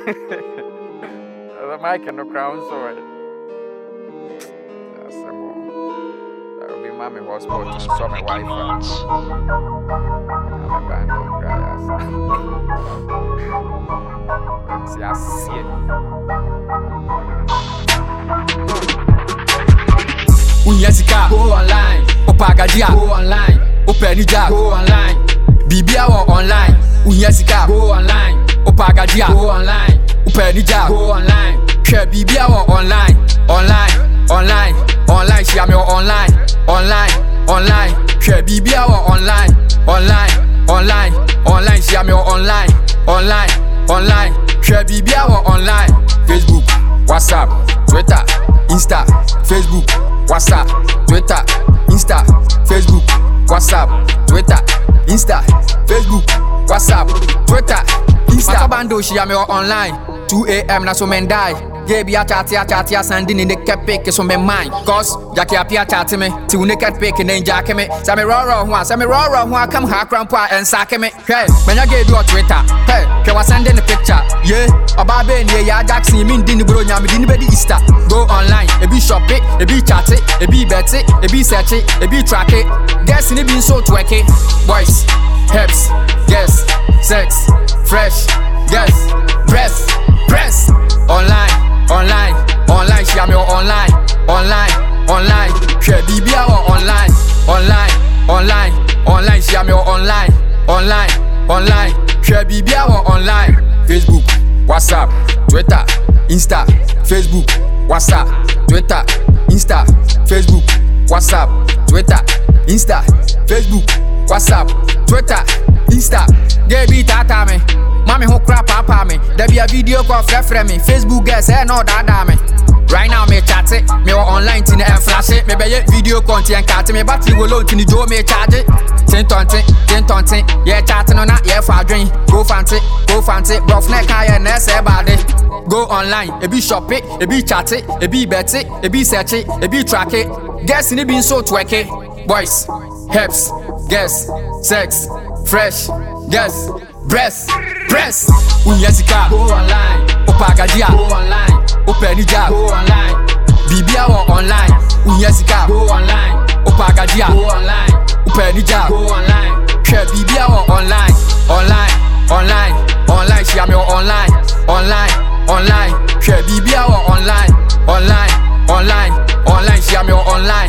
The mic and the crown, sorry. That's the more. That will be mommy hotspot and saw my wife. I'm a band of cryers. Yes, Unyesika, go online. Opagadia, go online. Openija, go online. Bibia online. Unyesika, go online. Opagadia, go online. Openija, go online. Share Bibia online. Online. She am your online. Share Bibia online. She am your online. Share Bibia online. Facebook, WhatsApp, Twitter, Insta, Facebook, WhatsApp, Twitter, Insta, Facebook, WhatsApp, Twitter, Insta, Facebook, WhatsApp, Twitter, Insta. Bando she am your online. 2 a.m. na so men die. Gaby a chatia sending in the cap pick so me mind. Cause Jackie appear chat me. Till naked pick and then jack me. Sammy raw one come her grandpa and sack me. Hey, when I gave you a Twitter. Hey, she was sending the picture. Yeah, a baby yeah, Jackson mean didn't bro nyam didn't be Easter. Go online, a be shop it, a be chat it, a be bet it, a be search it, a be track it. Guess in it being so twacky. Boys, herbs, guess, sex, fresh, guess, breast. Online, she am your online. Share Bibia online, she am your online. Share Bibia online. Facebook, WhatsApp, Twitter, Insta, Facebook, WhatsApp, Twitter, Insta, Facebook, WhatsApp, Twitter, Insta, Facebook, WhatsApp, Twitter, Insta. Gaby tata me. Mommy who crap papa me. There be a video call friend me. Facebook guys say no dada me. Right now me chat it. Me online tin and flash it. Me be video content cat me battery go low tin do me charge it. Tin tontin. Yeah chatting on that yeah for drink. Go fancy. Rough neck high and say body. Go online. E be shop it. E be chat it. E be bet it. E be search it. E be track it. Guess in it been so twacky. Boys, herbs, guess, sex, fresh, guess. Breast. Unyesika, go online. Opagadia, go online. Openija, go online. Bibia online. Unyesika, go online. Opagadia, go online. Openija, go online. Share Bibia online. She am your online. Share Bibia online. She am your online.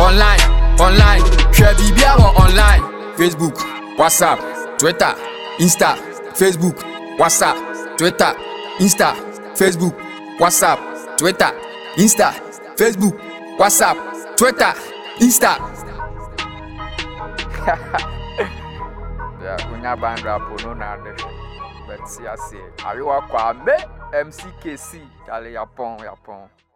Share Bibia online. Facebook, WhatsApp, Twitter, Insta, Facebook, WhatsApp, Twitter, Insta, Facebook, WhatsApp, Twitter, Insta, Facebook, WhatsApp, Twitter, Insta. Yeah, unya band rap no na de. But see I say, are you a kwame MCKC? Dale Yapon.